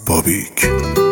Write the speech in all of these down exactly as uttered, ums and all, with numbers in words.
بابیک.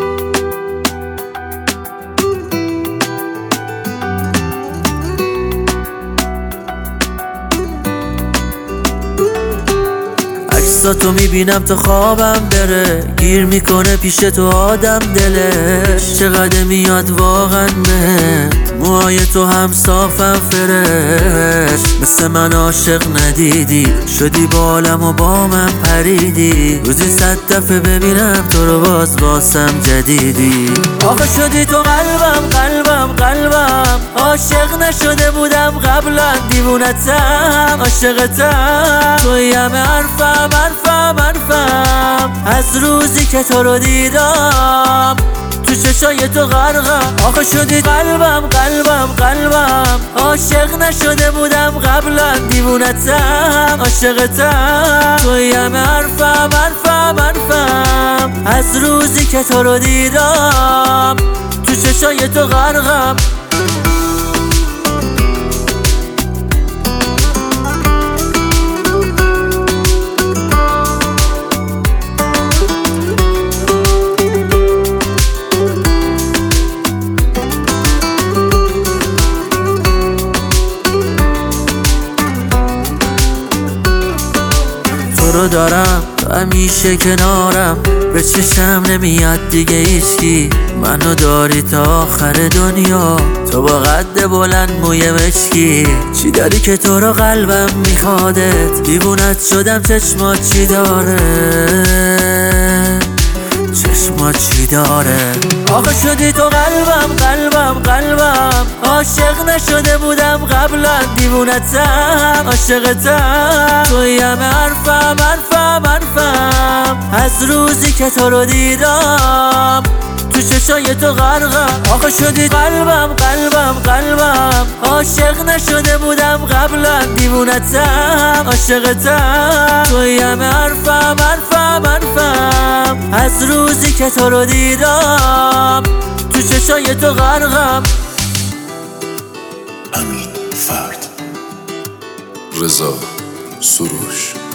عکساتو میبینم تا خوابم بره، گیر میکنه پیش تو آدم دلش. چقدر میاد واقعا بهت، موهای تو هم صافم فرش. مثل من عاشق ندیدی، شدی بالم و با من پریدی. روزی صد دفعه ببینم تو رو باز واسم جدیدی. آخه شدی تو قلبم قلبم قلبم، عاشق نشده بودم قبلا. دیوونتم عاشقتم، توی همه حرفم حرفم حرفم. از روزی که تو رو دیدم تو چشای تو غرقم. آخه شدی قلبم قلبم قلبم، عاشق نشده بودم قبلا. دیوونتم عاشقتم، توی همه حرفم حرفم حرفم. از روزی که تو رو دیدم تو چشای تو غرقم. تو رو دارم همیشه کنارم، به چشم نمیاد دیگه هیچکی. منو داری تا آخر دنیا، تو با قد بلند موی مشکی. چی داری که تو رو قلبم میخوادت، دیوونت شدم. چشمات چی داره، چشمات چی داره. آخه شدی تو قلبم قلبم قلبم، عاشق نشده بودم قبلا. دیوونتم عاشقتم، توی همه حرفم حرفم حرفم. از روزی که تو رو دیدم تو چشای تو غرقم. آخه شدی قلبم قلبم قلبم، عاشق نشده بودم قبلا. دیوونتم عاشقتم، توی همه حرفم حرفم حرفم. از روزی که تو رو دیدم تو چشای تو غرقم. امین فرد، رضا سروش.